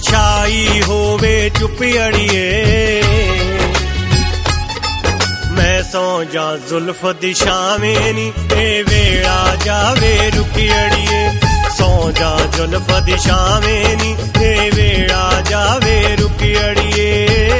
छाई होवे चुप अड़िए मैं सौ जा जुल्फ दी छावें नी ए वेड़ा जावे रुकी अड़िए सौ जा जुल्फ दी छावें नी ए वेड़ा जावे रुकी अड़िए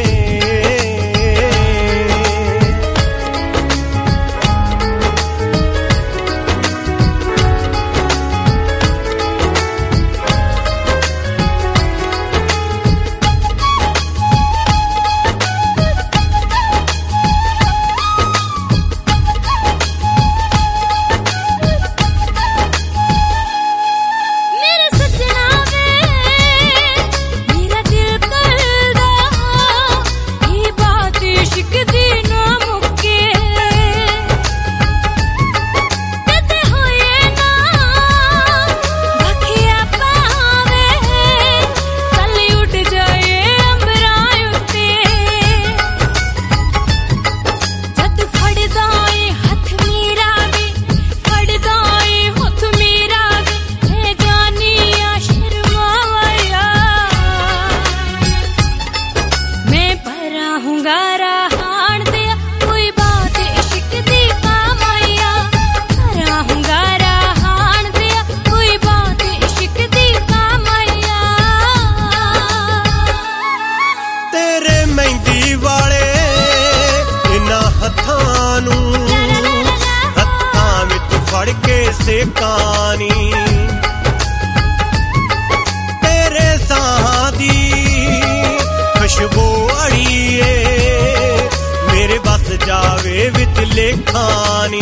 से कानी तेरे सादी खुशबू अड़िए मेरे बस जावे विच लेखानी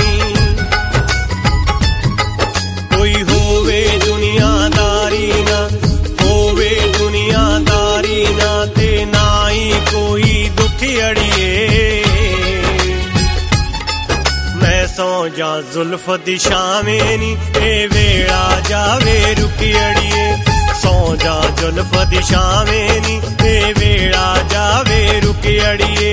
कोई होवे दुनियादारी ना होवे दुनियादारी ना ते ना ही कोई दुख अड़िए सौ जा जुल्फ दी छावें नी ए वेड़ा जावे रुकी अड़िए सौ जा जुल्फ दी छावें नी ए वेड़ा जावे रुकी अड़िए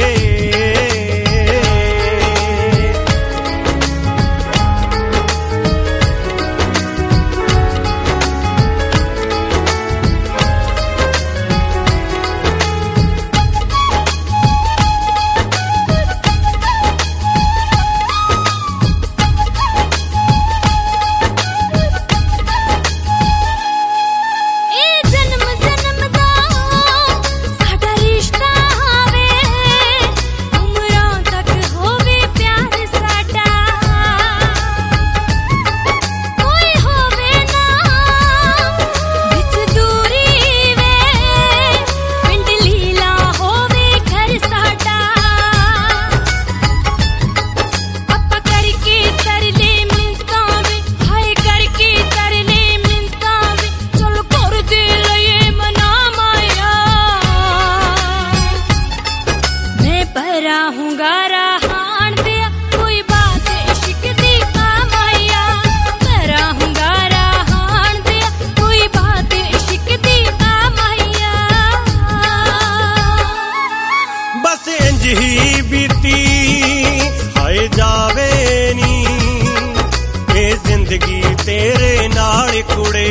ही बीती हाय जावे नी ए जिंदगी तेरे नाल कुड़े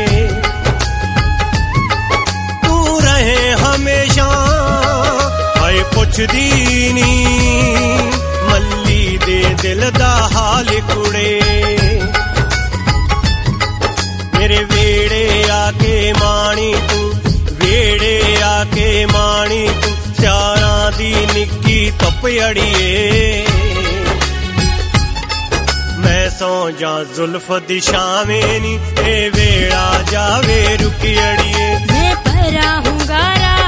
तू रहे हमेशा हाय पुछदी नी मल्ली दे दिल दा हाल कुड़े मेरे वेड़े आके माणी तू वेड़े आके माणी तू स्यारा दी निक्की धुप अड़िए मैं सौ जा जुल्फ दी छावें नी ए वेड़ा जावे रुकी अड़िए मैं परा हूँ गारा